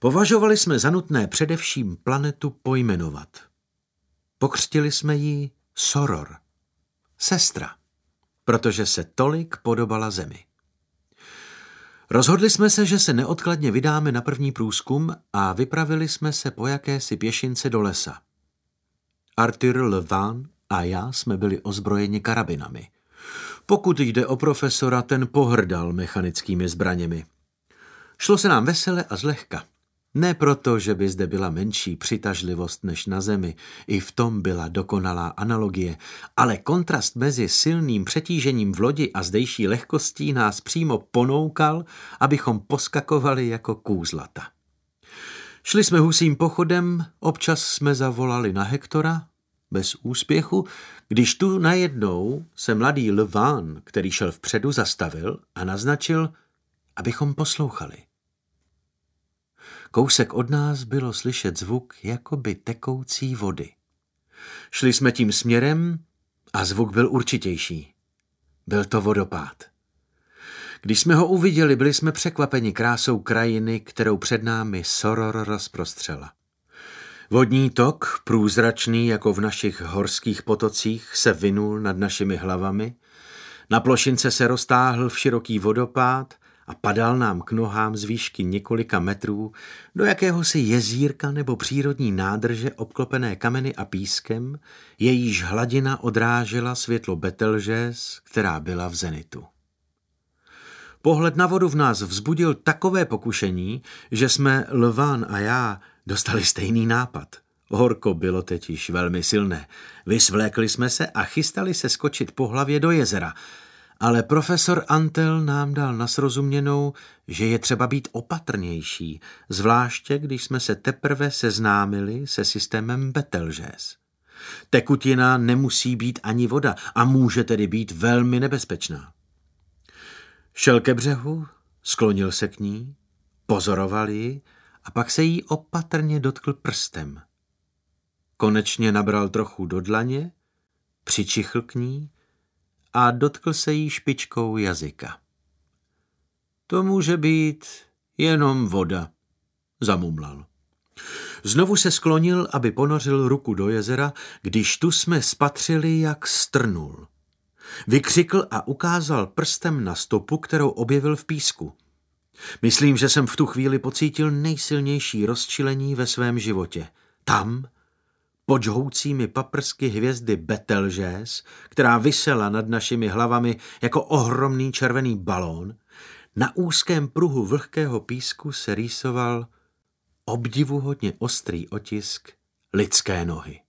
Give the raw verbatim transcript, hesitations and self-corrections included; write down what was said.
Považovali jsme za nutné především planetu pojmenovat. Pokřtili jsme ji Soror, sestra, protože se tolik podobala Zemi. Rozhodli jsme se, že se neodkladně vydáme na první průzkum a vypravili jsme se po jakési pěšince do lesa. Arthur Levan a já jsme byli ozbrojeni karabinami. Pokud jde o profesora, ten pohrdal mechanickými zbraněmi. Šlo se nám vesele a zlehka. Ne proto, že by zde byla menší přitažlivost než na Zemi, i v tom byla dokonalá analogie, ale kontrast mezi silným přetížením v lodi a zdejší lehkostí nás přímo ponoukal, abychom poskakovali jako kůzlata. Šli jsme husím pochodem, občas jsme zavolali na Hektora, bez úspěchu, když tu najednou se mladý Levan, který šel vpředu, zastavil a naznačil, abychom poslouchali. Kousek od nás bylo slyšet zvuk jakoby tekoucí vody. Šli jsme tím směrem a zvuk byl určitější. Byl to vodopád. Když jsme ho uviděli, byli jsme překvapeni krásou krajiny, kterou před námi Soror rozprostřela. Vodní tok, průzračný jako v našich horských potocích, se vinul nad našimi hlavami. Na plošince se roztáhl v široký vodopád a padal nám k nohám z výšky několika metrů do jakéhosi jezírka nebo přírodní nádrže obklopené kameny a pískem, jejíž hladina odrážela světlo Betelgeuse, která byla v zenitu. Pohled na vodu v nás vzbudil takové pokušení, že jsme, Levan a já, dostali stejný nápad. Horko bylo teď již velmi silné. Vysvlékli jsme se a chystali se skočit po hlavě do jezera, ale profesor Antel nám dal na srozuměnou, že je třeba být opatrnější, zvláště když jsme se teprve seznámili se systémem Betelgeuse. Tekutina nemusí být ani voda a může tedy být velmi nebezpečná. Šel ke břehu, sklonil se k ní, pozoroval ji a pak se jí opatrně dotkl prstem. Konečně nabral trochu do dlaně, přičichl k ní a dotkl se jí špičkou jazyka. To může být jenom voda, zamumlal. Znovu se sklonil, aby ponořil ruku do jezera, když tu jsme spatřili, jak strnul. Vykřikl a ukázal prstem na stopu, kterou objevil v písku. Myslím, že jsem v tu chvíli pocítil nejsilnější rozčilení ve svém životě. Tam, pod žhoucími paprsky hvězdy Betelgeuse, která visela nad našimi hlavami jako ohromný červený balón, na úzkém pruhu vlhkého písku se rýsoval obdivuhodně ostrý otisk lidské nohy.